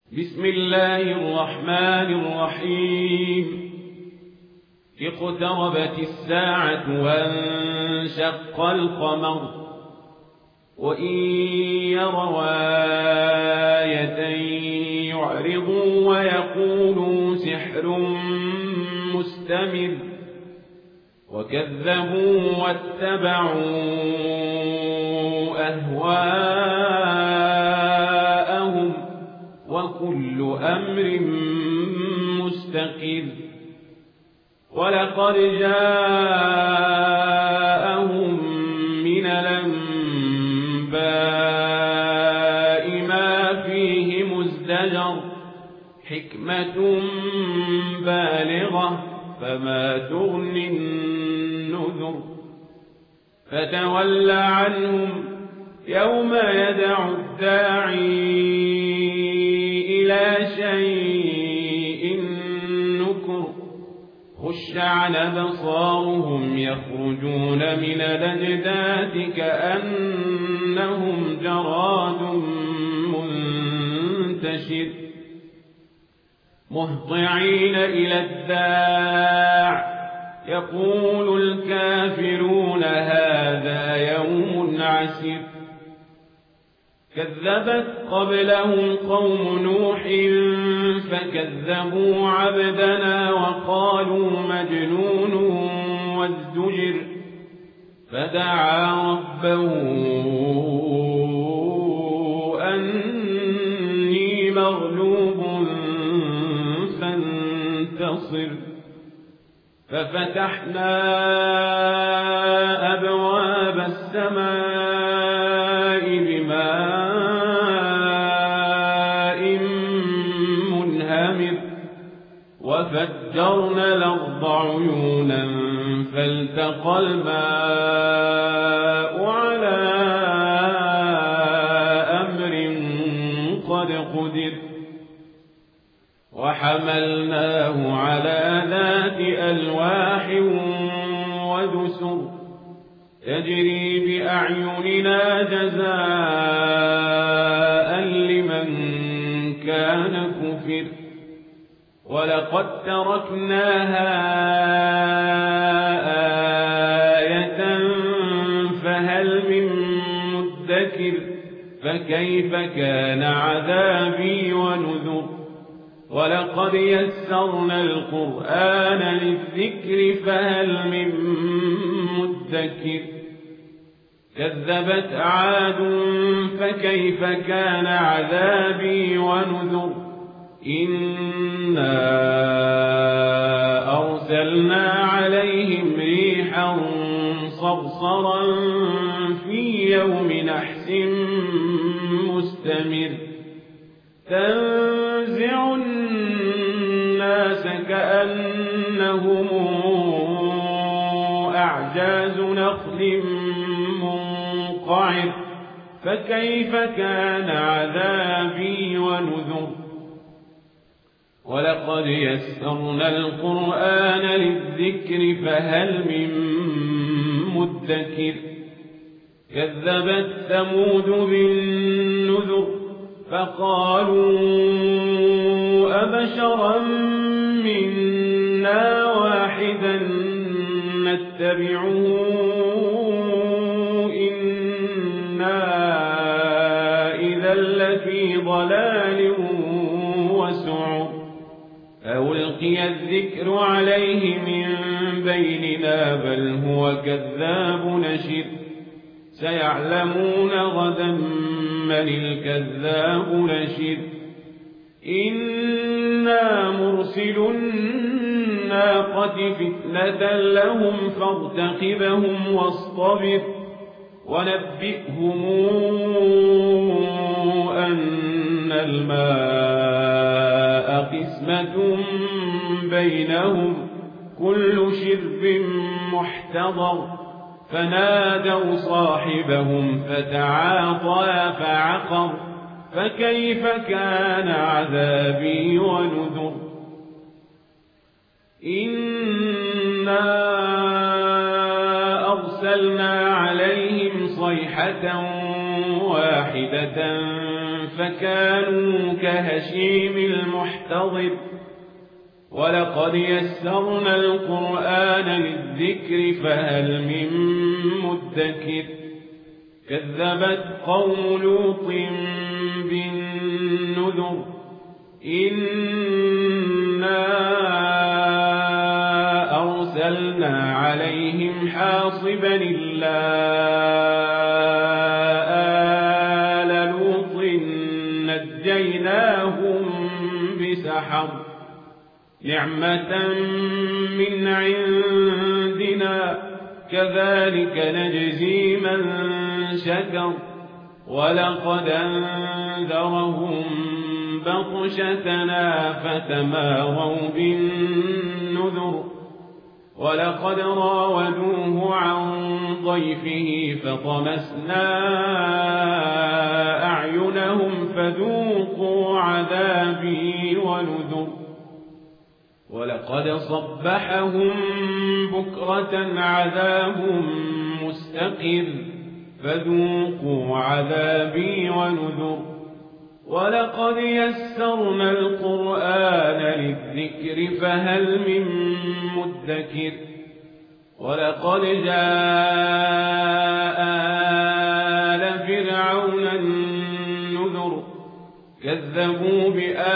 بسم الله الرحمن الرحيم. اقتربت الساعة وانشق القمر وإن يروا آية يعرضوا ويقولوا سحر مستمر وكذبوا واتبعوا أهواءهم وكل أمر مستقر. ولقد جاءهم من الأنباء ما فيه مزدجر حكمة بالغة فما تغني النذر. فتول عنهم يوم يدعو الداعي إلى شيء نكر خش عن أبصارهم يخرجون من الأجداث كأنهم جراد منتشر مهطعين إلى الداع يقول الكافرون هذا يوم عسر. كذبت قبلهم قوم نوح فكذبوا عبدنا وقالوا مجنون وازدجر فدعا ربه أني مغلوب فانتصر. ففتحنا أبواب السماء بماء منهمر وفجرنا الأرض عيونا فالتقى الماء على أمر قد قدر وحملناه على ذات ألواح ودسر تجري بأعيننا جزاء لمن كان كفر. ولقد تركناها آية فهل من مدكر فكيف كان عذابي ونذر. ولقد يسرنا القرآن للذكر فهل من مدكر. كذبت عاد فكيف كان عذابي ونذر. إنا أرسلنا عليهم ريحا صرصرا في يوم نحس مستمر تنزع الناس كأنهم أعجاز نخل منقعر فكيف كان عذابي ونذر. ولقد يسرنا القرآن للذكر فهل من مدكر. كذبت ثمود بالنذر فقالوا أبشرا منا واحدا نتبعه إنا إذا لفي ضلال وسعر. ألقي الذكر عليه من بيننا بل هو كذاب نشر. سيعلمون غدا من الكذاب نشر. إنا مرسل الناقة فتنة لهم فارتقبهم واصطبر ونبئهم أن الماء قسمة بينهم كل شرب محتضر. فنادوا صاحبهم فتعاطى فعقر فكيف كان عذابي ونذر. إنا أرسلنا عليهم صيحة واحدة فكانوا كهشيم المحتضر ولقد يسرنا القرآن للذكر فهل من مدكر كذبت قوم لوط بالنذر إنا أرسلنا عليهم حاصبا إلا آل لوط نجيناهم بسحر نعمة من عندنا كذلك نجزي من شكر ولقد أنذرهم بطشتنا فتماروا بالنذر ولقد راودوه عن ضيفه فطمسنا أعينهم فذوقوا عذابي ونذر ولقد صبحهم بكرة عذاب مستقر فذوقوا عذابي ونذر ولقد يسرنا القرآن للذكر فهل من مدكر ولقد جاء آل فرعون النذر كذبوا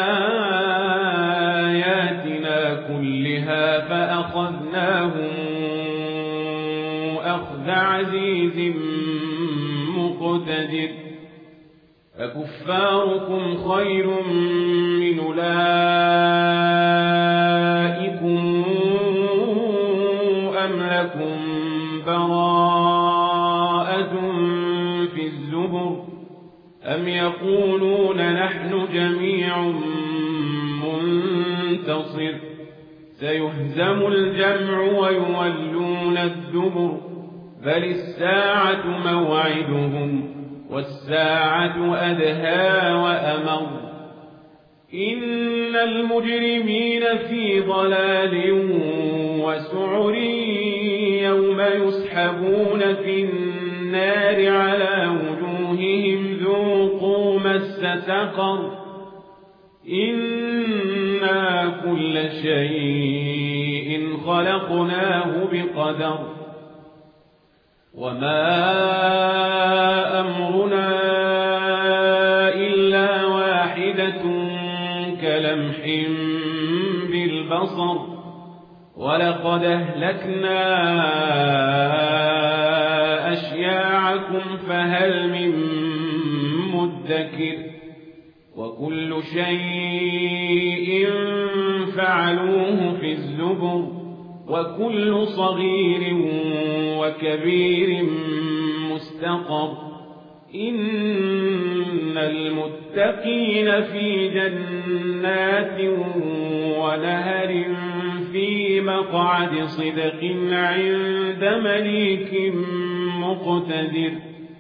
بآياتنا كلها فأخذناهم أخذ عزيز مقتدر فكفاركم خير من أولئكم أم لكم براءة في الزبر أم يقولون نحن جميع منتصر سيهزم الجمع ويولون الدبر بل الساعة موعدهم والساعة أدهى وأمر إن المجرمين في ضلال وسعر يوم يسحبون في النار على وجوههم ذوقوا مس سقر إنا كل شيء خلقناه بقدر وما أمرنا إلا واحدة كلمح بالبصر ولقد أهلكنا أشياعكم فهل من مدكر وكل شيء فعلوه في الزبر وكل صغير وكبير مستقر إن المتقين في جنات ونهر في مقعد صدق عند مليك مقتدر